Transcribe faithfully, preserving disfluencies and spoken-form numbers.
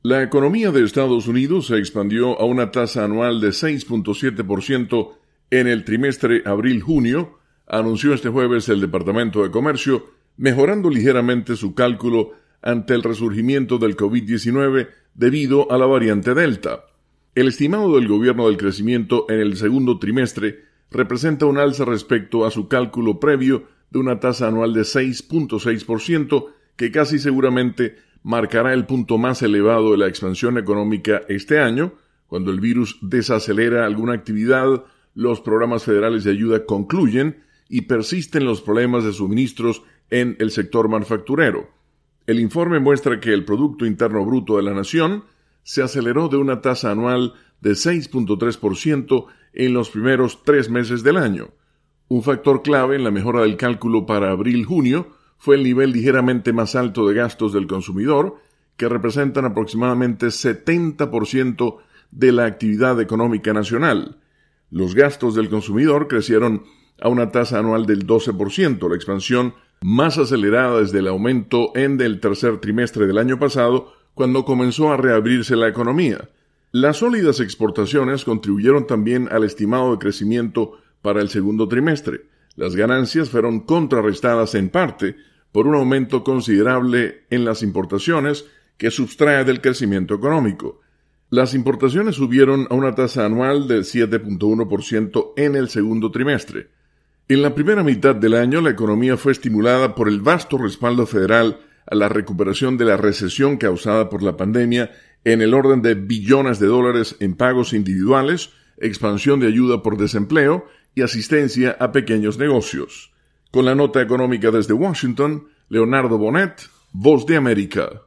La economía de Estados Unidos se expandió a una tasa anual de seis punto siete por ciento en el trimestre abril-junio, anunció este jueves el Departamento de Comercio, mejorando ligeramente su cálculo ante el resurgimiento del COVID diecinueve debido a la variante Delta. El estimado del gobierno del crecimiento en el segundo trimestre representa un alza respecto a su cálculo previo de una tasa anual de seis punto seis por ciento, que casi seguramente marcará el punto más elevado de la expansión económica este año, cuando el virus desacelera alguna actividad, los programas federales de ayuda concluyen y persisten los problemas de suministros en el sector manufacturero. El informe muestra que el Producto Interno Bruto de la nación se aceleró de una tasa anual de seis punto tres por ciento en los primeros tres meses del año. Un factor clave en la mejora del cálculo para abril-junio fue el nivel ligeramente más alto de gastos del consumidor, que representan aproximadamente setenta por ciento de la actividad económica nacional. Los gastos del consumidor crecieron a una tasa anual del doce por ciento, la expansión más acelerada desde el aumento en el tercer trimestre del año pasado, cuando comenzó a reabrirse la economía. Las sólidas exportaciones contribuyeron también al estimado de crecimiento para el segundo trimestre. Las ganancias fueron contrarrestadas en parte por un aumento considerable en las importaciones que sustrae del crecimiento económico. Las importaciones subieron a una tasa anual del siete punto uno por ciento en el segundo trimestre. En la primera mitad del año, la economía fue estimulada por el vasto respaldo federal a la recuperación de la recesión causada por la pandemia en el orden de billones de dólares en pagos individuales, expansión de ayuda por desempleo y asistencia a pequeños negocios. Con la nota económica desde Washington, Leonardo Bonet, Voz de América.